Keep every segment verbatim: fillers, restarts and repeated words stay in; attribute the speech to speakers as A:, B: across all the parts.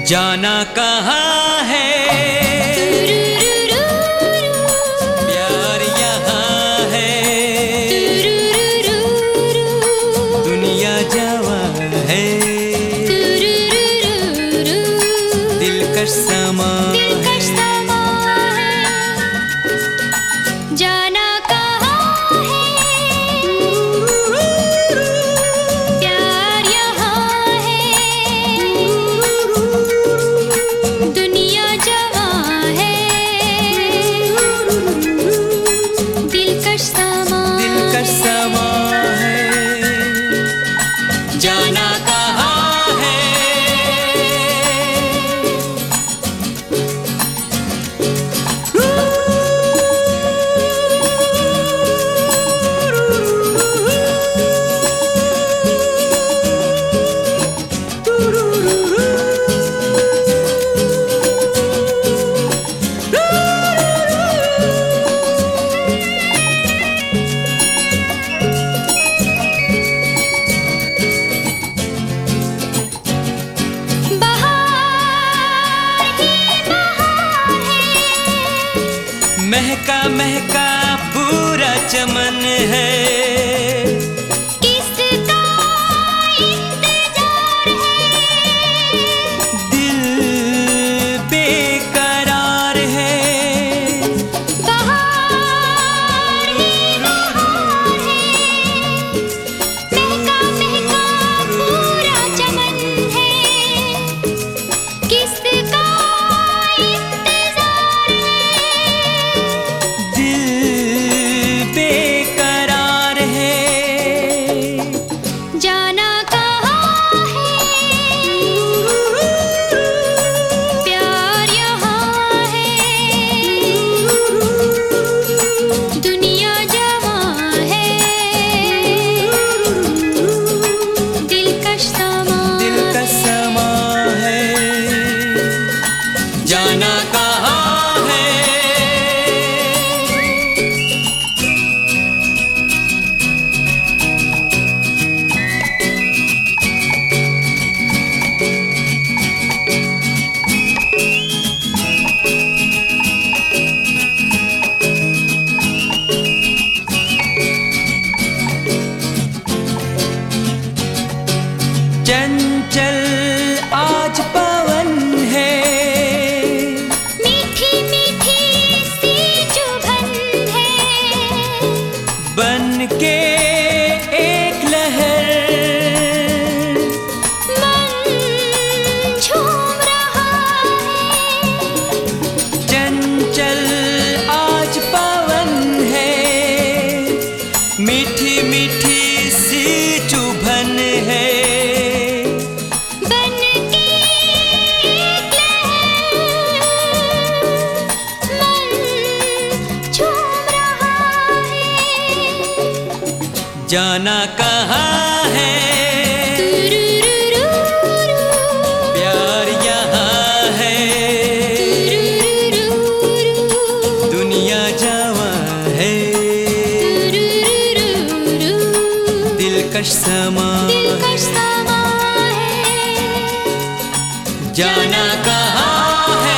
A: जाना कहाँ है, प्यार यहाँ है, दुनिया जवां है, दिलकश समा है।
B: जाना कहाँ है, प्यार यहाँ है, दुनिया जवां है, दिलकश समा
A: दिलकश समा है। जाना कहाँ है, महका महका पूरा चमन है,
B: किसका इंतजार है,
A: दिल बेकरार है,
B: बहार ही बहार है, महका महका पूरा चमन है, किसका इंतजार है,
A: दिल बेकरार है।
B: जाना कहाँ है, प्यार यहाँ है, दुनिया जवां है, दिलकश समा
A: दिलकश समा है। जाना कहाँ है, चंचल आज पवन है,
B: मीठी मीठी सी चुभन है,
A: बन के एक लहर
B: मन झूम रहा है,
A: चंचल आज पवन है, मीठी मीठी सी चुभन है,
B: बन के एक लहर मन झूम रहा है।
A: जाना कहाँ है,
B: तुरुरुरुरु,
A: प्यार यहाँ है,
B: तुरुरुरुरु,
A: दुनिया जवां है,
B: तुरुरुरुरु,
A: दिलकश समा
B: दिलकश
A: है।
B: समा है।
A: जाना कहाँ है,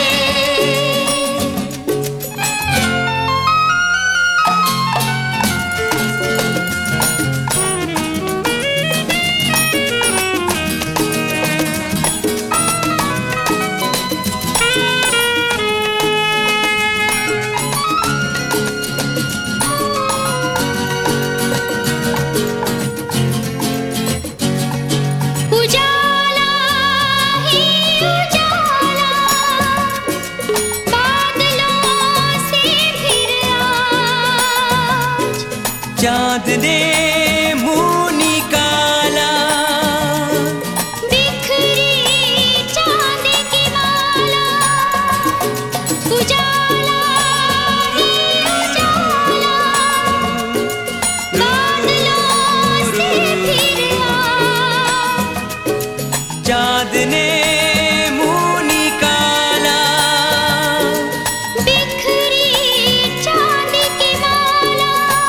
B: उजाला ही उजाला, बादलों से फिर आज
A: चाँद ने मुँह निकाला,
B: बिखरी चांद की माला, उजाला ही उजाला, बादलों से फिर आज
A: चाँद ने मुँह निकाला,
B: बिखरी चांद की माला।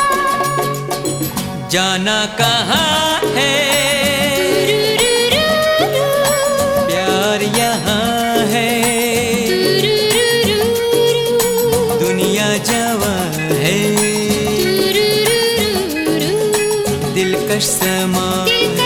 A: जाना कहाँ है,
B: तुरुरुरुरु,
A: प्यार यहाँ दिलकश समा
B: दिलकश